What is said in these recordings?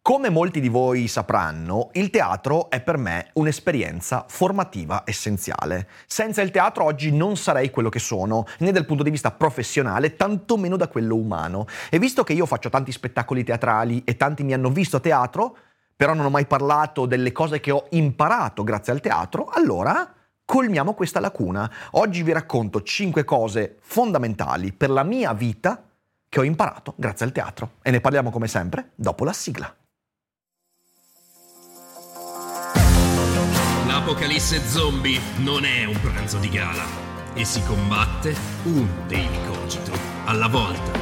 Come molti di voi sapranno, il teatro è per me un'esperienza formativa essenziale. Senza il teatro oggi non sarei quello che sono, né dal punto di vista professionale, tantomeno da quello umano. E visto che io faccio tanti spettacoli teatrali e tanti mi hanno visto a teatro, però non ho mai parlato delle cose che ho imparato grazie al teatro, allora colmiamo questa lacuna. Oggi vi racconto 5 cose fondamentali per la mia vita che ho imparato grazie al teatro. E ne parliamo come sempre dopo la sigla. L'apocalisse zombie non è un pranzo di gala e si combatte un Daily Cogito alla volta.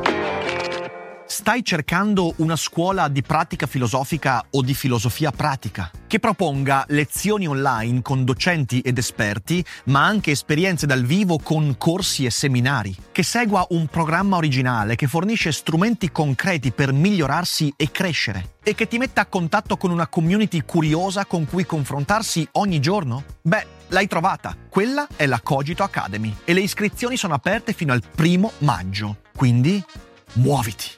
Stai cercando una scuola di pratica filosofica o di filosofia pratica che proponga lezioni online con docenti ed esperti, ma anche esperienze dal vivo con corsi e seminari, che segua un programma originale che fornisce strumenti concreti per migliorarsi e crescere e che ti metta a contatto con una community curiosa con cui confrontarsi ogni giorno? Beh, l'hai trovata. Quella è la Cogito Academy e le iscrizioni sono aperte fino al 1 maggio. Quindi, muoviti!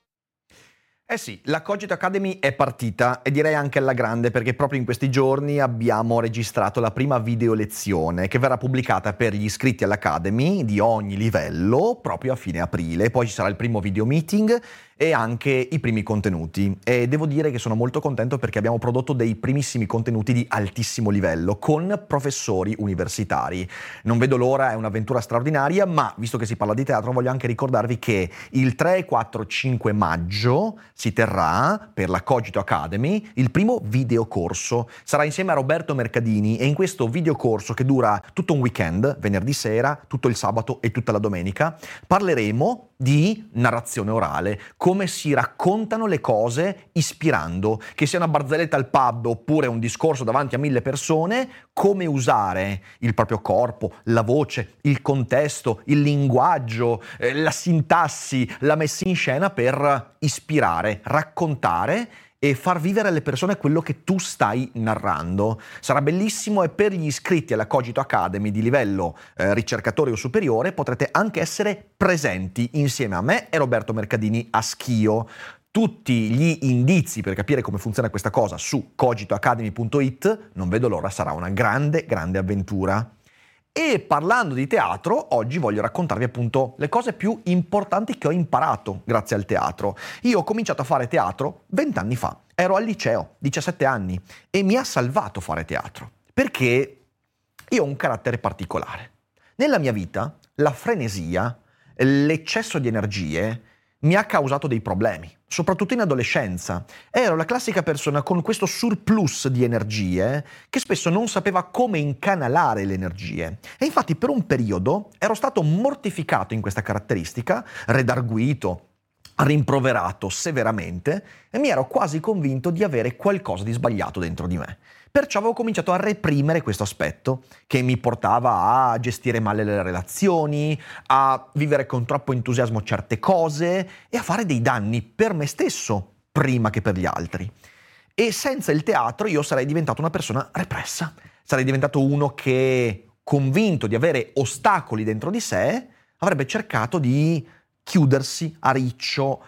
Eh sì, la Cogito Academy è partita e direi anche alla grande perché proprio in questi giorni abbiamo registrato la prima video lezione che verrà pubblicata per gli iscritti all'Academy di ogni livello proprio a fine aprile. Poi ci sarà il primo video meeting e anche i primi contenuti. E devo dire che sono molto contento perché abbiamo prodotto dei primissimi contenuti di altissimo livello con professori universitari. Non vedo l'ora, è un'avventura straordinaria, ma visto che si parla di teatro voglio anche ricordarvi che il 3, 4, 5 maggio si terrà per la Cogito Academy il primo videocorso. Sarà insieme a Roberto Mercadini e in questo videocorso che dura tutto un weekend, venerdì sera, tutto il sabato e tutta la domenica, parleremo di narrazione orale, come si raccontano le cose ispirando, che sia una barzelletta al pub oppure un discorso davanti a 1000 persone, come usare il proprio corpo, la voce, il contesto, il linguaggio, la sintassi, la messa in scena per ispirare, raccontare e far vivere alle persone quello che tu stai narrando. Sarà bellissimo e per gli iscritti alla Cogito Academy di livello ricercatore o superiore potrete anche essere presenti insieme a me e Roberto Mercadini a Schio. Tutti gli indizi per capire come funziona questa cosa su cogitoacademy.it, non vedo l'ora, sarà una grande, grande avventura. E parlando di teatro, oggi voglio raccontarvi appunto le cose più importanti che ho imparato grazie al teatro. Io ho cominciato a fare teatro 20 anni fa, ero al liceo, 17 anni, e mi ha salvato fare teatro, perché io ho un carattere particolare. Nella mia vita la frenesia, l'eccesso di energie mi ha causato dei problemi, soprattutto in adolescenza. Ero la classica persona con questo surplus di energie che spesso non sapeva come incanalare le energie. E infatti per un periodo ero stato mortificato in questa caratteristica, redarguito, rimproverato severamente e mi ero quasi convinto di avere qualcosa di sbagliato dentro di me. Perciò avevo cominciato a reprimere questo aspetto che mi portava a gestire male le relazioni, a vivere con troppo entusiasmo certe cose e a fare dei danni per me stesso prima che per gli altri. E senza il teatro io sarei diventato una persona repressa, sarei diventato uno che, convinto di avere ostacoli dentro di sé, avrebbe cercato di chiudersi a riccio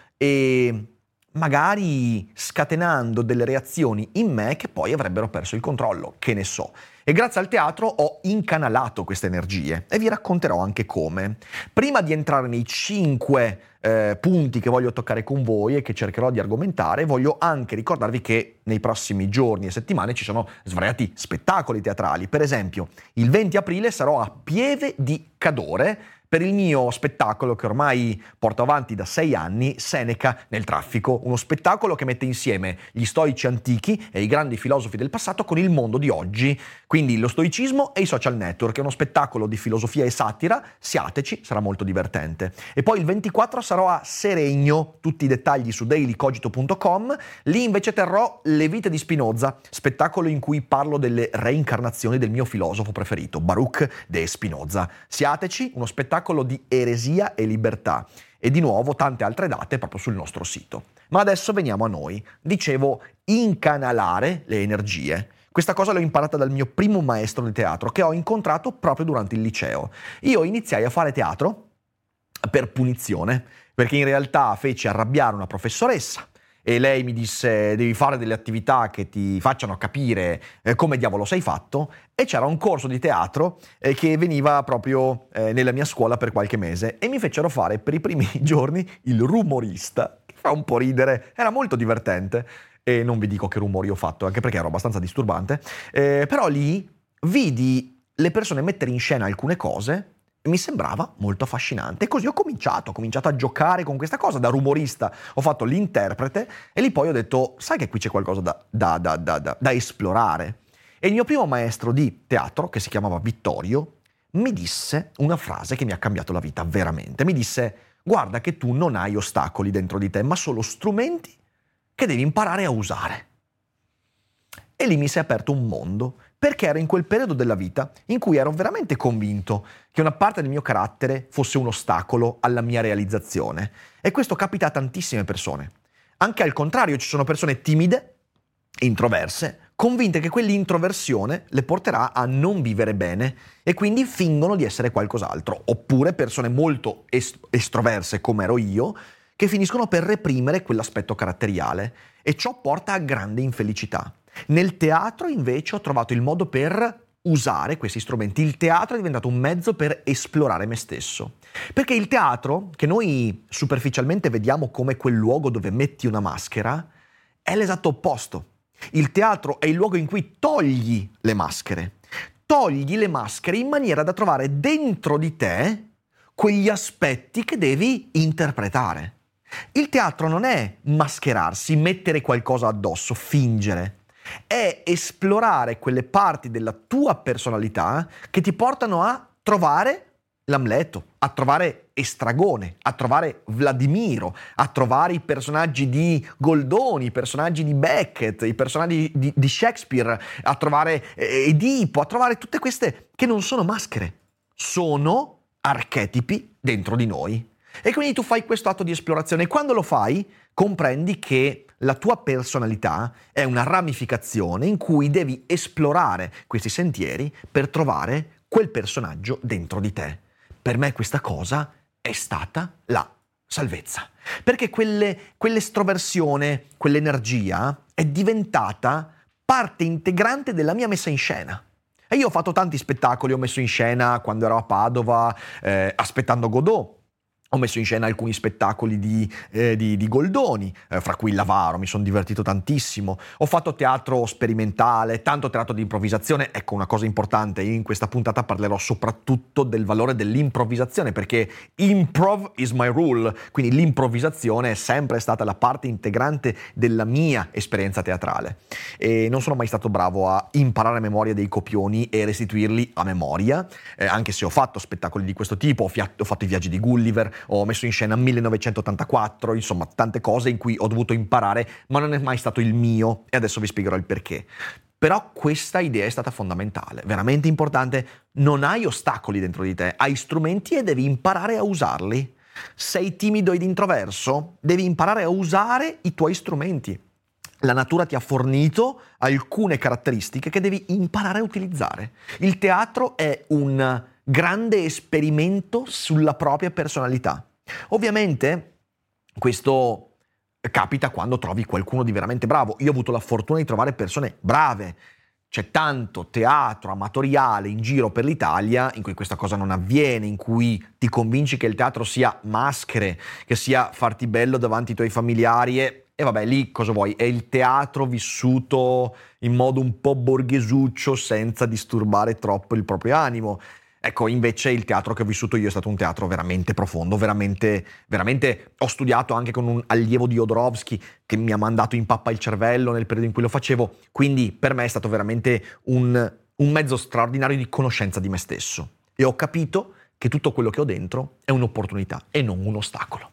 e magari scatenando delle reazioni in me che poi avrebbero perso il controllo, che ne so. E grazie al teatro ho incanalato queste energie e vi racconterò anche come. Prima di entrare nei 5 punti che voglio toccare con voi e che cercherò di argomentare, voglio anche ricordarvi che nei prossimi giorni e settimane ci sono svariati spettacoli teatrali. Per esempio, il 20 aprile sarò a Pieve di Cadore per il mio spettacolo che ormai porto avanti da 6 anni, Seneca nel traffico, uno spettacolo che mette insieme gli stoici antichi e i grandi filosofi del passato con il mondo di oggi, quindi lo stoicismo e i social network, è uno spettacolo di filosofia e satira, siateci, sarà molto divertente. E poi il 24 sarò a Seregno, tutti i dettagli su dailycogito.com, lì invece terrò Le vite di Spinoza, spettacolo in cui parlo delle reincarnazioni del mio filosofo preferito, Baruch de Spinoza. Siateci, uno spettacolo di eresia e libertà. E di nuovo tante altre date proprio sul nostro sito. Ma adesso veniamo a noi. Dicevo, incanalare le energie. Questa cosa l'ho imparata dal mio primo maestro di teatro che ho incontrato proprio durante il liceo. Io iniziai a fare teatro per punizione, perché in realtà feci arrabbiare una professoressa e lei mi disse devi fare delle attività che ti facciano capire come diavolo sei fatto, e c'era un corso di teatro che veniva proprio nella mia scuola per qualche mese e mi fecero fare per i primi giorni il rumorista, che fa un po' ridere, era molto divertente e non vi dico che rumori ho fatto anche perché ero abbastanza disturbante, però lì vidi le persone mettere in scena alcune cose. Mi sembrava molto affascinante e così ho cominciato a giocare con questa cosa. Da rumorista ho fatto l'interprete e lì poi ho detto sai che qui c'è qualcosa da esplorare. E il mio primo maestro di teatro, che si chiamava Vittorio, mi disse una frase che mi ha cambiato la vita veramente. Mi disse guarda che tu non hai ostacoli dentro di te ma solo strumenti che devi imparare a usare. E lì mi si è aperto un mondo, perché ero in quel periodo della vita in cui ero veramente convinto che una parte del mio carattere fosse un ostacolo alla mia realizzazione. E questo capita a tantissime persone. Anche al contrario, ci sono persone timide, introverse, convinte che quell'introversione le porterà a non vivere bene e quindi fingono di essere qualcos'altro. Oppure persone molto estroverse, come ero io, che finiscono per reprimere quell'aspetto caratteriale. E ciò porta a grande infelicità. Nel teatro invece ho trovato il modo per usare questi strumenti. Il teatro è diventato un mezzo per esplorare me stesso. Perché il teatro, che noi superficialmente vediamo come quel luogo dove metti una maschera, è l'esatto opposto. Il teatro è il luogo in cui togli le maschere. Togli le maschere in maniera da trovare dentro di te quegli aspetti che devi interpretare. Il teatro non è mascherarsi, mettere qualcosa addosso, fingere. È esplorare quelle parti della tua personalità che ti portano a trovare l'Amleto, a trovare Estragone, a trovare Vladimiro, a trovare i personaggi di Goldoni, i personaggi di Beckett, i personaggi di Shakespeare, a trovare Edipo, a trovare tutte queste che non sono maschere, sono archetipi dentro di noi. E quindi tu fai questo atto di esplorazione e quando lo fai comprendi che la tua personalità è una ramificazione in cui devi esplorare questi sentieri per trovare quel personaggio dentro di te. Per me questa cosa è stata la salvezza, perché quell'estroversione, quell'energia è diventata parte integrante della mia messa in scena. E io ho fatto tanti spettacoli, ho messo in scena quando ero a Padova, aspettando Godot. Ho messo in scena alcuni spettacoli di Goldoni, fra cui Lavaro, mi sono divertito tantissimo. Ho fatto teatro sperimentale, tanto teatro di improvvisazione. Ecco, una cosa importante, in questa puntata parlerò soprattutto del valore dell'improvvisazione, perché improv is my rule, quindi l'improvvisazione è sempre stata la parte integrante della mia esperienza teatrale. E non sono mai stato bravo a imparare a memoria dei copioni e restituirli a memoria, anche se ho fatto spettacoli di questo tipo, ho fatto i viaggi di Gulliver, ho messo in scena 1984, insomma tante cose in cui ho dovuto imparare, ma non è mai stato il mio e adesso vi spiegherò il perché. Però questa idea è stata fondamentale, veramente importante. Non hai ostacoli dentro di te, hai strumenti e devi imparare a usarli. Sei timido ed introverso? Devi imparare a usare i tuoi strumenti. La natura ti ha fornito alcune caratteristiche che devi imparare a utilizzare. Il teatro è un grande esperimento sulla propria personalità. Ovviamente questo capita quando trovi qualcuno di veramente bravo. Io ho avuto la fortuna di trovare persone brave. C'è tanto teatro amatoriale in giro per l'Italia in cui questa cosa non avviene, in cui ti convinci che il teatro sia maschere, che sia farti bello davanti ai tuoi familiari e vabbè, lì cosa vuoi? È il teatro vissuto in modo un po' borghesuccio senza disturbare troppo il proprio animo. Ecco, invece il teatro che ho vissuto io è stato un teatro veramente profondo, veramente ho studiato anche con un allievo di Jodorowsky che mi ha mandato in pappa il cervello nel periodo in cui lo facevo, quindi per me è stato veramente un mezzo straordinario di conoscenza di me stesso. E ho capito che tutto quello che ho dentro è un'opportunità e non un ostacolo.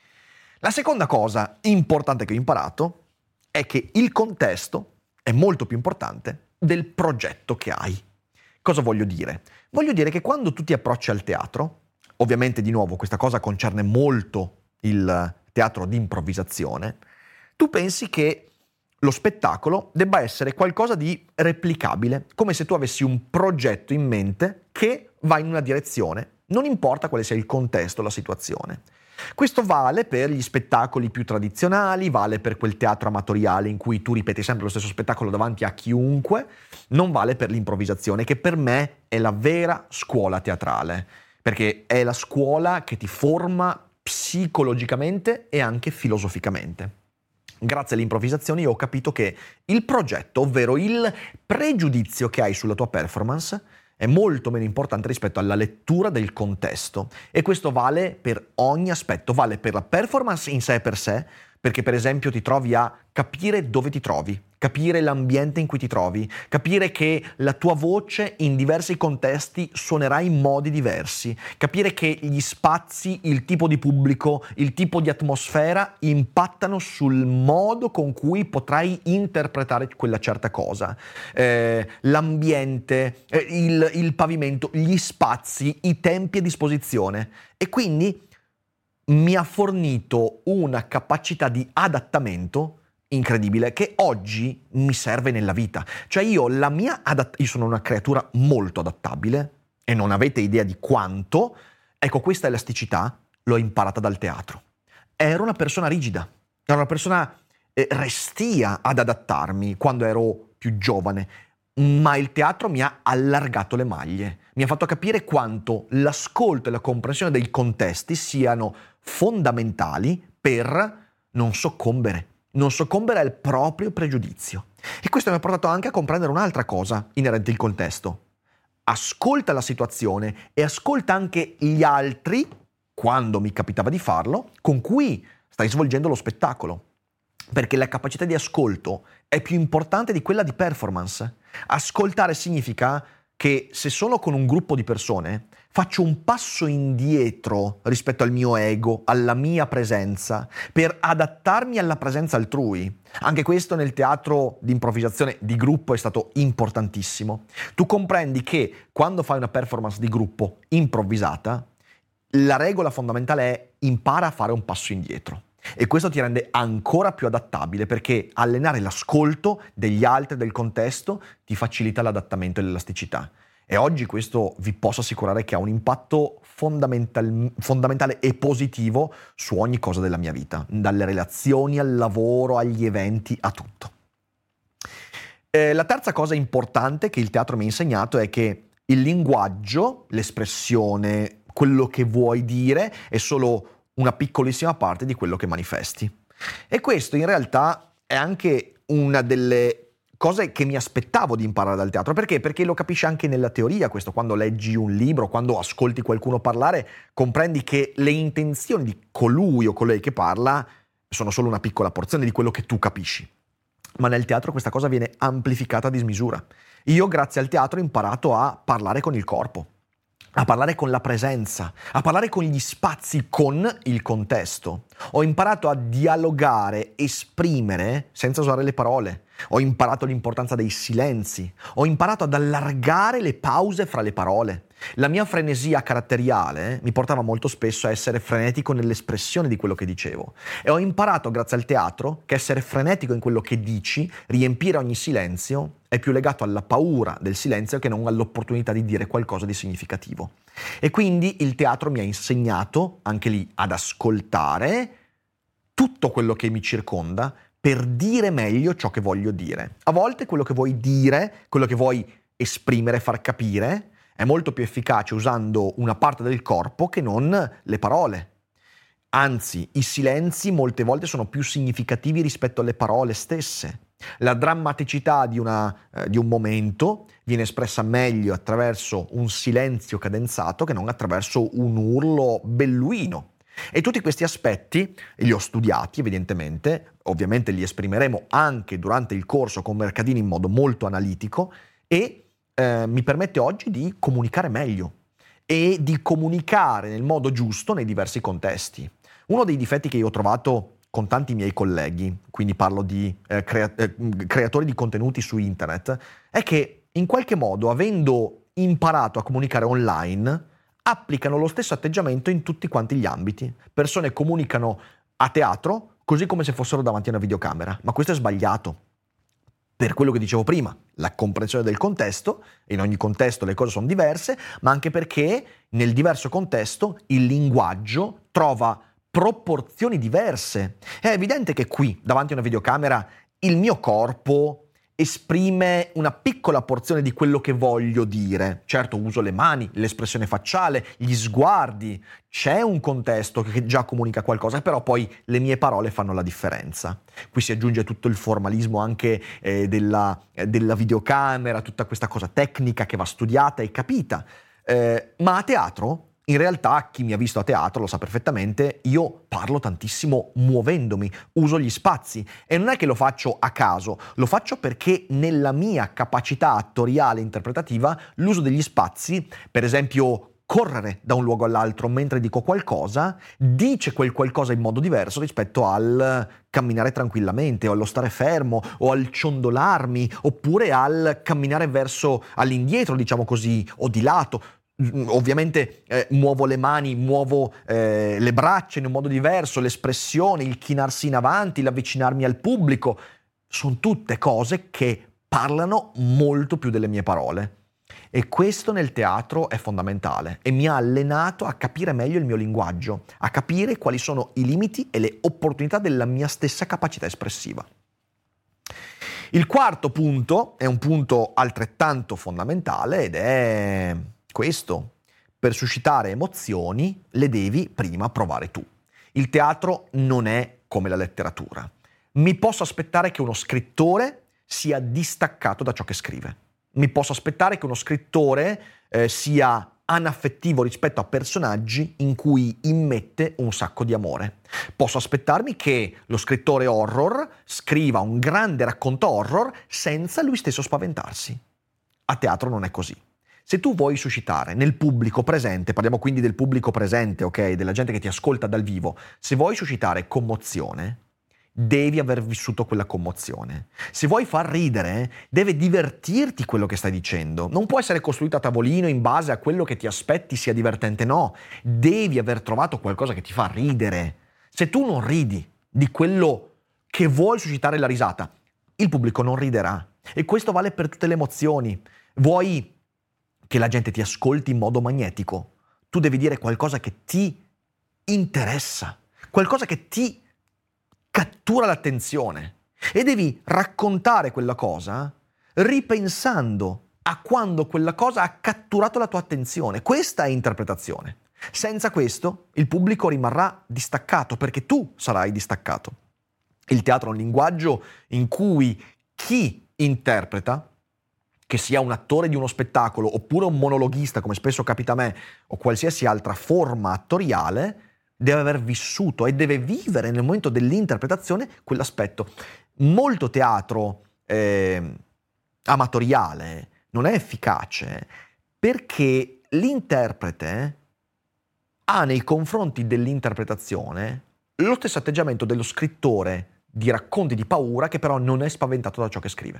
La seconda cosa importante che ho imparato è che il contesto è molto più importante del progetto che hai. Cosa voglio dire? Voglio dire che quando tu ti approcci al teatro, ovviamente di nuovo questa cosa concerne molto il teatro di improvvisazione, tu pensi che lo spettacolo debba essere qualcosa di replicabile, come se tu avessi un progetto in mente che va in una direzione, non importa quale sia il contesto, la situazione. Questo vale per gli spettacoli più tradizionali, vale per quel teatro amatoriale in cui tu ripeti sempre lo stesso spettacolo davanti a chiunque, non vale per l'improvvisazione, che per me è la vera scuola teatrale, perché è la scuola che ti forma psicologicamente e anche filosoficamente. Grazie alle improvvisazioni ho capito che il progetto, ovvero il pregiudizio che hai sulla tua performance, è molto meno importante rispetto alla lettura del contesto, e questo vale per ogni aspetto, vale per la performance in sé per sé, perché per esempio ti trovi a capire dove ti trovi, capire l'ambiente in cui ti trovi, capire che la tua voce in diversi contesti suonerà in modi diversi, capire che gli spazi, il tipo di pubblico, il tipo di atmosfera impattano sul modo con cui potrai interpretare quella certa cosa, l'ambiente, il pavimento, gli spazi, i tempi a disposizione, e quindi mi ha fornito una capacità di adattamento incredibile che oggi mi serve nella vita. Cioè io sono una creatura molto adattabile e non avete idea di quanto. Ecco, questa elasticità l'ho imparata dal teatro. Ero una persona rigida, ero una persona restia ad adattarmi quando ero più giovane, ma il teatro mi ha allargato le maglie, mi ha fatto capire quanto l'ascolto e la comprensione dei contesti siano fondamentali per non soccombere al proprio pregiudizio. E questo mi ha portato anche a comprendere un'altra cosa inerente al contesto. Ascolta la situazione e ascolta anche gli altri, quando mi capitava di farlo, con cui stai svolgendo lo spettacolo. Perché la capacità di ascolto è più importante di quella di performance. Ascoltare significa che se sono con un gruppo di persone faccio un passo indietro rispetto al mio ego, alla mia presenza, per adattarmi alla presenza altrui. Anche questo nel teatro di improvvisazione di gruppo è stato importantissimo. Tu comprendi che quando fai una performance di gruppo improvvisata, la regola fondamentale è impara a fare un passo indietro. E questo ti rende ancora più adattabile, perché allenare l'ascolto degli altri, del contesto, ti facilita l'adattamento e l'elasticità. E oggi questo vi posso assicurare che ha un impatto fondamentale e positivo su ogni cosa della mia vita, dalle relazioni al lavoro, agli eventi, a tutto. La terza cosa importante che il teatro mi ha insegnato è che il linguaggio, l'espressione, quello che vuoi dire è solo una piccolissima parte di quello che manifesti. E questo in realtà è anche una delle cose che mi aspettavo di imparare dal teatro. Perché? Perché lo capisci anche nella teoria questo. Quando leggi un libro, quando ascolti qualcuno parlare, comprendi che le intenzioni di colui o colei che parla sono solo una piccola porzione di quello che tu capisci. Ma nel teatro questa cosa viene amplificata a dismisura. Io grazie al teatro ho imparato a parlare con il corpo, a parlare con la presenza, a parlare con gli spazi, con il contesto. Ho imparato a dialogare, esprimere senza usare le parole. Ho imparato l'importanza dei silenzi. Ho imparato ad allargare le pause fra le parole. La mia frenesia caratteriale mi portava molto spesso a essere frenetico nell'espressione di quello che dicevo. E ho imparato, grazie al teatro, che essere frenetico in quello che dici, riempire ogni silenzio, è più legato alla paura del silenzio che non all'opportunità di dire qualcosa di significativo. E quindi il teatro mi ha insegnato, anche lì, ad ascoltare tutto quello che mi circonda per dire meglio ciò che voglio dire. A volte quello che vuoi dire, quello che vuoi esprimere, far capire, è molto più efficace usando una parte del corpo che non le parole. Anzi, i silenzi molte volte sono più significativi rispetto alle parole stesse. La drammaticità di un momento viene espressa meglio attraverso un silenzio cadenzato che non attraverso un urlo belluino. E tutti questi aspetti li ho studiati evidentemente, ovviamente li esprimeremo anche durante il corso con Mercadini in modo molto analitico, e mi permette oggi di comunicare meglio e di comunicare nel modo giusto nei diversi contesti. Uno dei difetti che io ho trovato con tanti miei colleghi, quindi parlo di creatori di contenuti su internet, è che in qualche modo, avendo imparato a comunicare online, applicano lo stesso atteggiamento in tutti quanti gli ambiti. Persone comunicano a teatro così come se fossero davanti a una videocamera, ma questo è sbagliato. Per quello che dicevo prima, la comprensione del contesto, in ogni contesto le cose sono diverse, ma anche perché nel diverso contesto il linguaggio trova proporzioni diverse. È evidente che qui, davanti a una videocamera, il mio corpo esprime una piccola porzione di quello che voglio dire. Certo, uso le mani, l'espressione facciale, gli sguardi, c'è un contesto che già comunica qualcosa, però poi le mie parole fanno la differenza. Qui si aggiunge tutto il formalismo anche della videocamera, tutta questa cosa tecnica che va studiata e capita. Ma a teatro, in realtà, chi mi ha visto a teatro lo sa perfettamente, io parlo tantissimo muovendomi, uso gli spazi e non è che lo faccio a caso, lo faccio perché nella mia capacità attoriale interpretativa l'uso degli spazi, per esempio correre da un luogo all'altro mentre dico qualcosa, dice quel qualcosa in modo diverso rispetto al camminare tranquillamente o allo stare fermo o al ciondolarmi oppure al camminare verso all'indietro, diciamo così, o di lato. Ovviamente muovo le mani, muovo le braccia in un modo diverso, l'espressione, il chinarsi in avanti, l'avvicinarmi al pubblico, sono tutte cose che parlano molto più delle mie parole. E questo nel teatro è fondamentale e mi ha allenato a capire meglio il mio linguaggio, a capire quali sono i limiti e le opportunità della mia stessa capacità espressiva. Il quarto punto è un punto altrettanto fondamentale ed è questo: per suscitare emozioni le devi prima provare tu. Il teatro non è come la letteratura. Mi posso aspettare che uno scrittore sia distaccato da ciò che scrive. Mi posso aspettare che uno scrittore sia anaffettivo rispetto a personaggi in cui immette un sacco di amore. Posso aspettarmi che lo scrittore horror scriva un grande racconto horror senza lui stesso spaventarsi. A teatro non è così. Se tu vuoi suscitare nel pubblico presente, parliamo quindi del pubblico presente, ok, della gente che ti ascolta dal vivo, se vuoi suscitare commozione, devi aver vissuto quella commozione. Se vuoi far ridere, deve divertirti quello che stai dicendo. Non può essere costruito a tavolino in base a quello che ti aspetti sia divertente, no. Devi aver trovato qualcosa che ti fa ridere. Se tu non ridi di quello che vuoi suscitare la risata, il pubblico non riderà. E questo vale per tutte le emozioni. Vuoi che la gente ti ascolti in modo magnetico, tu devi dire qualcosa che ti interessa, qualcosa che ti cattura l'attenzione e devi raccontare quella cosa ripensando a quando quella cosa ha catturato la tua attenzione. Questa è interpretazione. Senza questo il pubblico rimarrà distaccato perché tu sarai distaccato. Il teatro è un linguaggio in cui chi interpreta, che sia un attore di uno spettacolo oppure un monologhista, come spesso capita a me, o qualsiasi altra forma attoriale, deve aver vissuto e deve vivere nel momento dell'interpretazione quell'aspetto. Molto teatro amatoriale non è efficace perché l'interprete ha nei confronti dell'interpretazione lo stesso atteggiamento dello scrittore di racconti di paura che però non è spaventato da ciò che scrive.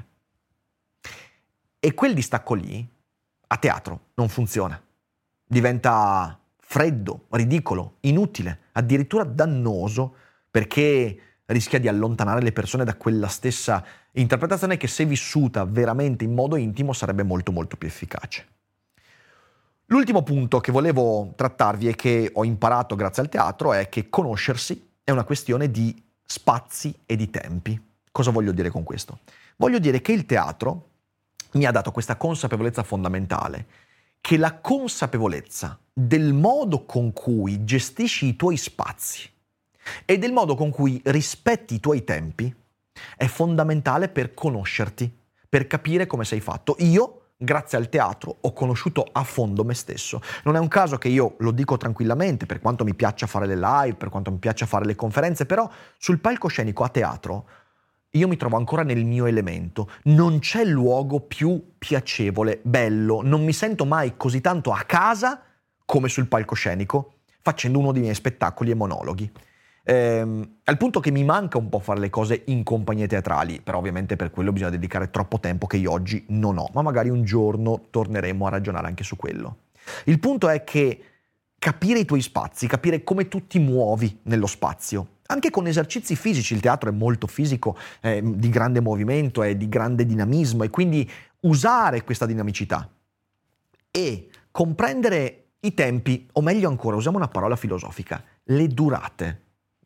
E quel distacco lì, a teatro, non funziona. Diventa freddo, ridicolo, inutile, addirittura dannoso, perché rischia di allontanare le persone da quella stessa interpretazione che, se vissuta veramente in modo intimo, sarebbe molto molto più efficace. L'ultimo punto che volevo trattarvi e che ho imparato grazie al teatro è che conoscersi è una questione di spazi e di tempi. Cosa voglio dire con questo? Voglio dire che il teatro mi ha dato questa consapevolezza fondamentale, che la consapevolezza del modo con cui gestisci i tuoi spazi e del modo con cui rispetti i tuoi tempi è fondamentale per conoscerti, per capire come sei fatto. Io, grazie al teatro, ho conosciuto a fondo me stesso. Non è un caso che io lo dico tranquillamente, per quanto mi piaccia fare le live, per quanto mi piaccia fare le conferenze, però sul palcoscenico a teatro io mi trovo ancora nel mio elemento. Non c'è luogo più piacevole, bello, non mi sento mai così tanto a casa come sul palcoscenico facendo uno dei miei spettacoli e monologhi. Al punto che mi manca un po' fare le cose in compagnie teatrali, però ovviamente per quello bisogna dedicare troppo tempo che io oggi non ho, ma magari un giorno torneremo a ragionare anche su quello. Il punto è che capire i tuoi spazi, capire come tu ti muovi nello spazio, anche con esercizi fisici. Il teatro è molto fisico, è di grande movimento, è di grande dinamismo, e quindi usare questa dinamicità e comprendere i tempi, o meglio ancora, usiamo una parola filosofica, le durate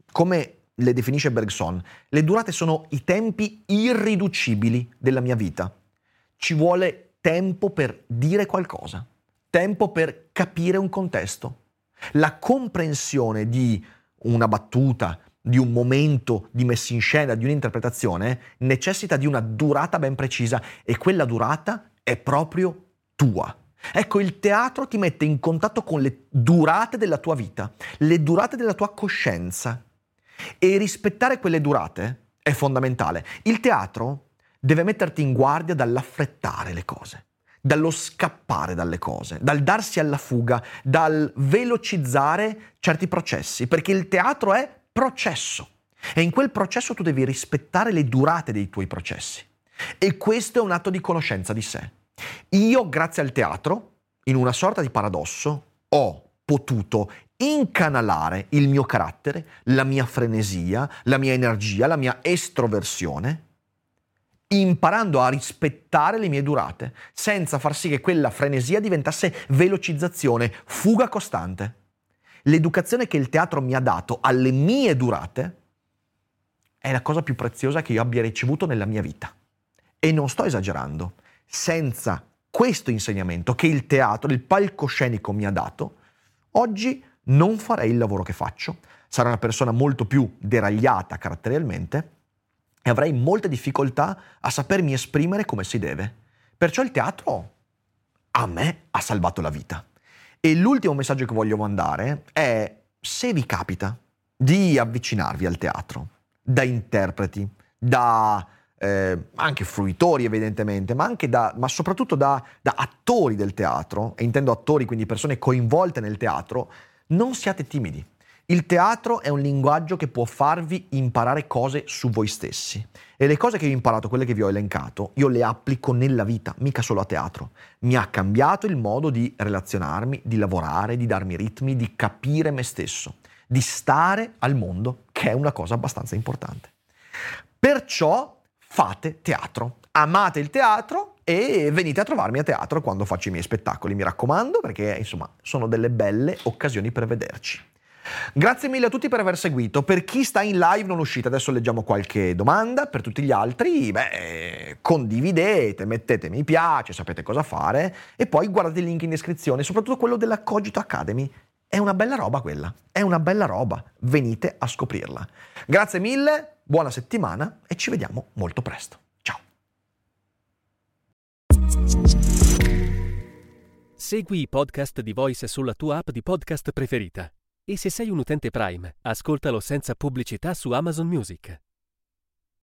come le definisce Bergson, le durate sono i tempi irriducibili della mia vita. Ci vuole tempo per dire qualcosa, tempo per capire un contesto. La comprensione di una battuta, di un momento di messa in scena, di un'interpretazione, necessita di una durata ben precisa e quella durata è proprio tua. Ecco, il teatro ti mette in contatto con le durate della tua vita, le durate della tua coscienza, e rispettare quelle durate è fondamentale. Il teatro deve metterti in guardia dall'affrettare le cose, dallo scappare dalle cose, dal darsi alla fuga, dal velocizzare certi processi, perché il teatro è processo e in quel processo tu devi rispettare le durate dei tuoi processi e questo è un atto di conoscenza di sé. Io, grazie al teatro, in una sorta di paradosso, ho potuto incanalare il mio carattere, la mia frenesia, la mia energia, la mia estroversione, imparando a rispettare le mie durate, senza far sì che quella frenesia diventasse velocizzazione, fuga costante. L'educazione che il teatro mi ha dato alle mie durate è la cosa più preziosa che io abbia ricevuto nella mia vita. E non sto esagerando. Senza questo insegnamento che il teatro, il palcoscenico mi ha dato, oggi non farei il lavoro che faccio, sarei una persona molto più deragliata caratterialmente e avrei molte difficoltà a sapermi esprimere come si deve. Perciò il teatro a me ha salvato la vita. E l'ultimo messaggio che voglio mandare è: se vi capita di avvicinarvi al teatro, da interpreti, da anche fruitori evidentemente, ma soprattutto da attori del teatro, e intendo attori, quindi persone coinvolte nel teatro, non siate timidi. Il teatro è un linguaggio che può farvi imparare cose su voi stessi. E le cose che io ho imparato, quelle che vi ho elencato, io le applico nella vita, mica solo a teatro. Mi ha cambiato il modo di relazionarmi, di lavorare, di darmi ritmi, di capire me stesso, di stare al mondo, che è una cosa abbastanza importante. Perciò fate teatro, amate il teatro e venite a trovarmi a teatro quando faccio i miei spettacoli, mi raccomando, perché insomma sono delle belle occasioni per vederci. Grazie mille a tutti per aver seguito. Per chi sta in live non uscite, adesso leggiamo qualche domanda. Per tutti gli altri, condividete, mettete mi piace, sapete cosa fare e poi guardate il link in descrizione, soprattutto quello della Cogito Academy. È una bella roba quella, è una bella roba, venite a scoprirla. Grazie mille, buona settimana e ci vediamo molto presto. Ciao! Segui i podcast di Voice sulla tua app di podcast preferita. E se sei un utente Prime, ascoltalo senza pubblicità su Amazon Music.